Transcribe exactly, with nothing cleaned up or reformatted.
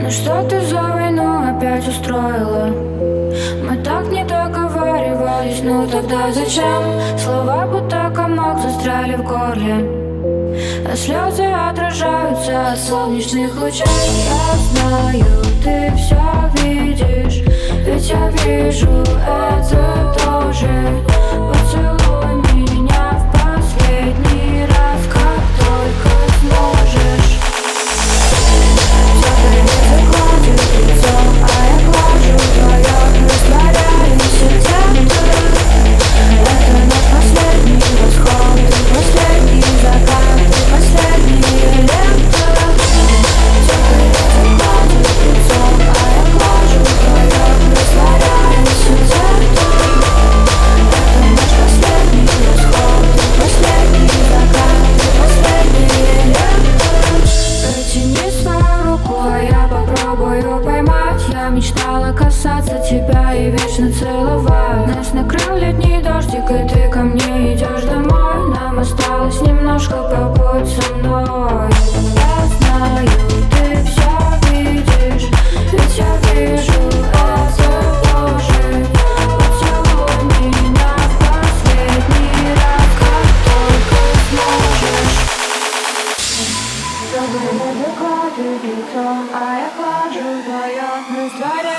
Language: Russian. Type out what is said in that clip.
Ну что ты за войну опять устроила? Мы так не договаривались, ну тогда зачем? Слова будто комок застряли в горле, а слезы отражаются от солнечных лучей. Я знаю, ты все видишь, ведь я вижу это тоже. Поцелуй меня в последний раз, как только сможешь. Теплый ветер гладит лицо, а я глажу твое, растворяюсь где-то. Это наш последний восход, и последний закат, и последняя лента. Теплый ветер гладит лицо, а я глажу твое, растворяюсь где-то. Это наш последний восход, и последний закат, и последняя лента. Протяни свою руку, а я попробую поймать. Я мечтала касаться тебя и вечно целовать. Нас накрыл летний дождик, и ты ко мне идешь домой. Нам осталось немножко побудь со мной. Я знаю, ты все видишь, ведь я вижу это тоже. Поцелуй меня в последний раз, как только сможешь. Теплый ветер гладит лицо, а я глажу твое, растворяюсь.